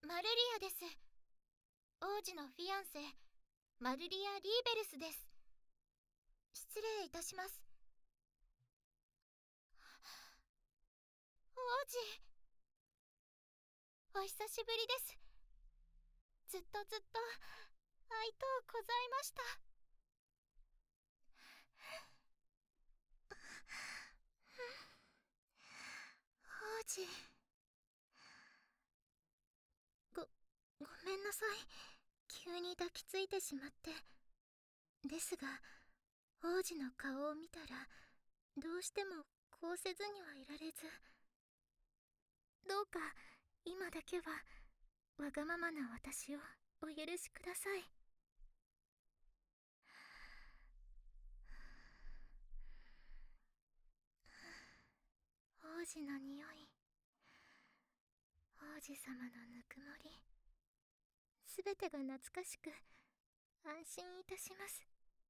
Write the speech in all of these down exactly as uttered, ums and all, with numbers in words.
マルリアです。王子のフィアンセ、マルリア・リーベルスです。失礼いたします。王子、お久しぶりです。ずっとずっと会いとうございました。王子、ご、ごめんなさい。急に抱きついてしまって。ですが、王子の顔を見たら、どうしてもこうせずにはいられず。どうか、今だけは、わがままな私をお許しください。王子の匂い、王子様のぬくもり、すべてが懐かしく安心いたします。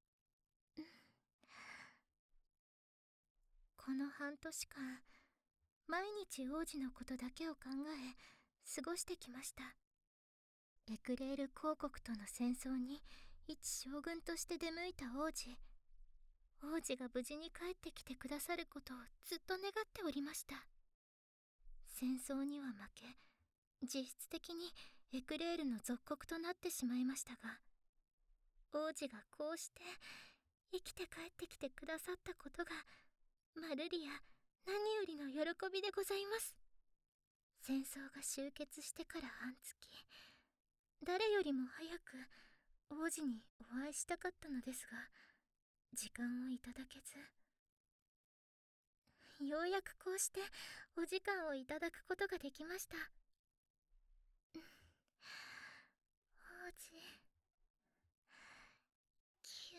この半年間、毎日王子のことだけを考え過ごしてきました。エクレール公国との戦争に一将軍として出向いた王子。王子が無事に帰ってきてくださることをずっと願っておりました。戦争には負け、実質的にエクレールの属国となってしまいましたが、王子がこうして生きて帰ってきてくださったことがマルリア何よりの喜びでございます。戦争が終結してから半月、誰よりも早く王子にお会いしたかったのですが、時間をいただけず、ようやくこうしてお時間をいただくことができました。王子、きゅ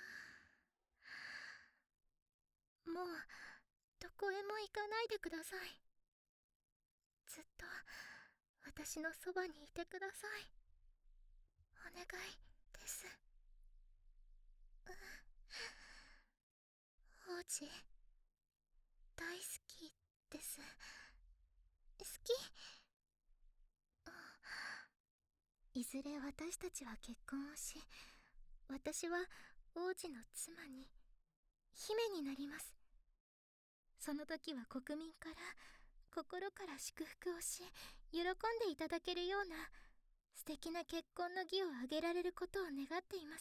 ー。もうどこへも行かないでください。ずっと私のそばにいてください。お願いです。王子、大好きです。好き。いずれ私たちは結婚をし、私は王子の妻に、姫になります。その時は国民から心から祝福をし、喜んでいただけるような素敵な結婚の儀を挙げられることを願っています。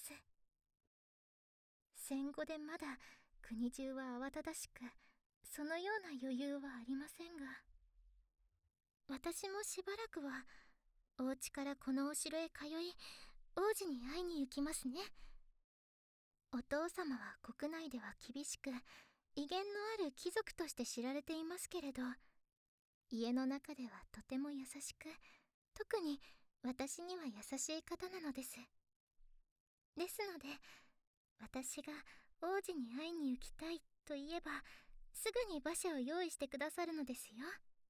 戦後でまだ国中は慌ただしく、そのような余裕はありませんが、私もしばらくはお家からこのお城へ通い、王子に会いに行きますね。お父様は国内では厳しく、威厳のある貴族として知られていますけれど、家の中ではとても優しく、特に私には優しい方なのです。ですので、私が王子に会いに行きたいと言えば、すぐに馬車を用意してくださるのですよ。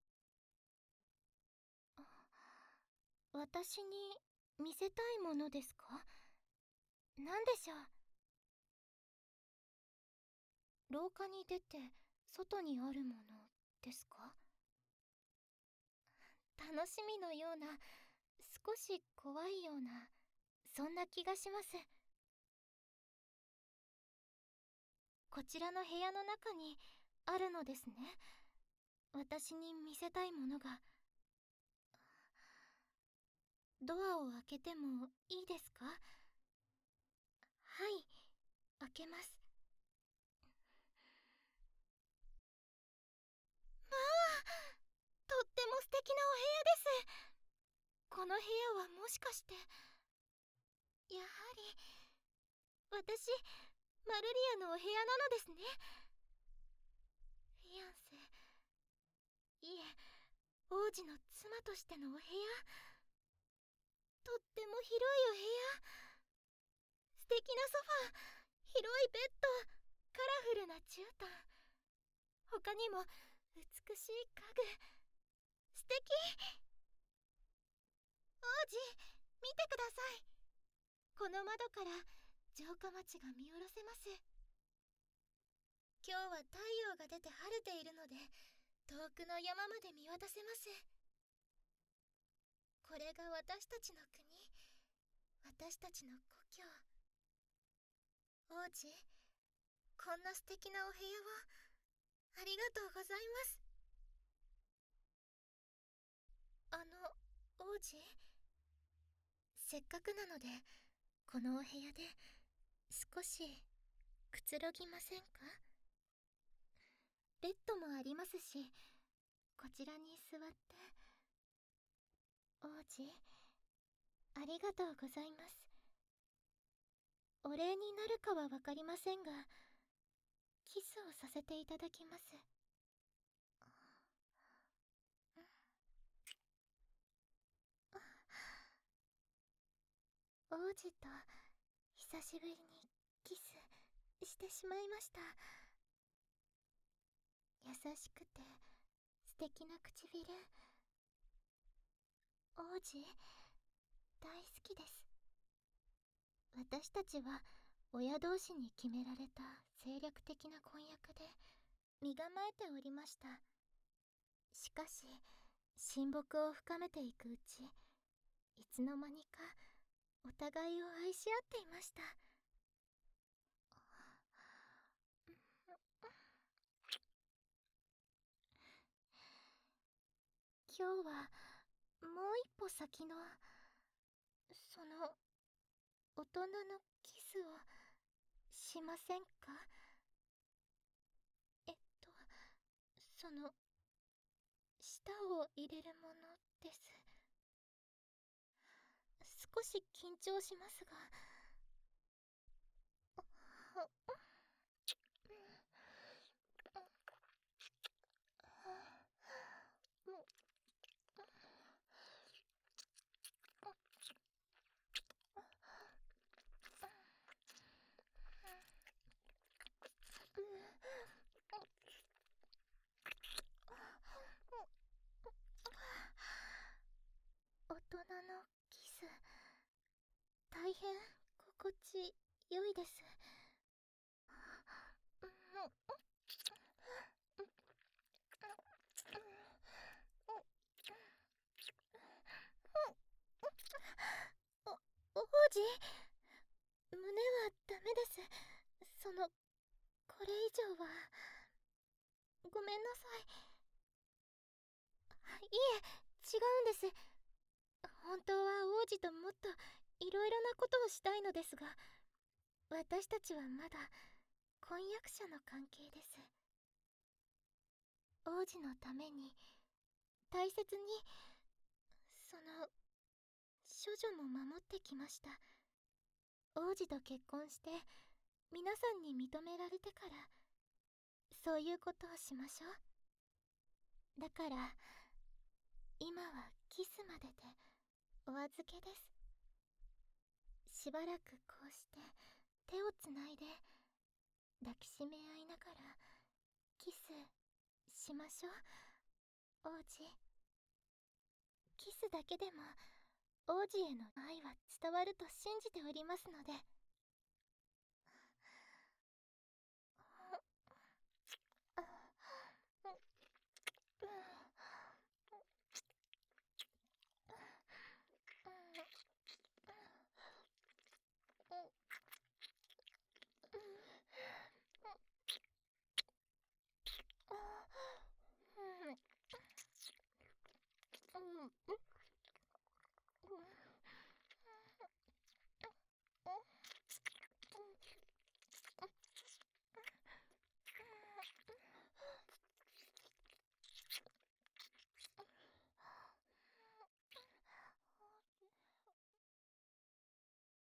私に見せたいものですか？何でしょう？廊下に出て外にあるものですか？楽しみのような、少し怖いような、そんな気がします。こちらの部屋の中にあるのですね。私に見せたいものが。ドアを開けてもいいですか？はい、開けます。まあ、とっても素敵なお部屋です。この部屋はもしかして、やはり私、マルリアのお部屋なのですね。フィアンセ、いえ、王子の妻としてのお部屋。とっても広いお部屋。素敵なソファー、広いベッド、カラフルな絨毯、他にも美しい家具。素敵。王子、見てください。この窓から城下町が見下ろせます。今日は太陽が出て晴れているので、遠くの山まで見渡せます。これれが私たちの国、私たちの故郷。王子、こんな素敵なお部屋をありがとうございます。あの、王子、せっかくなのでこのお部屋で少しくつろぎませんか？ベッドもありますし、こちらに座って。王子、ありがとうございます。お礼になるかはわかりませんが、キスをさせていただきます。王子と久しぶりにキスしてしまいました。優しくて素敵な唇。王子、大好きです。私たちは親同士に決められた政略的な婚約で身構えておりました。しかし親睦を深めていくうち、いつの間にかお互いを愛し合っていました。今日はもう一歩先のその大人のキスをしませんか？えっとその舌を入れるものです。少し緊張しますが。大人のキス、大変心地よいです。お、王子、胸はダメです。その、これ以上は。ごめんなさい。いえ、違うんです。本当は王子ともっといろいろなことをしたいのですが、私たちはまだ婚約者の関係です。王子のために大切にその処女も守ってきました。王子と結婚して皆さんに認められてからそういうことをしましょう。だから今はキスまででお預けです。しばらくこうして手をつないで抱きしめ合いながらキスしましょう。王子、キスだけでも王子への愛は伝わると信じておりますので。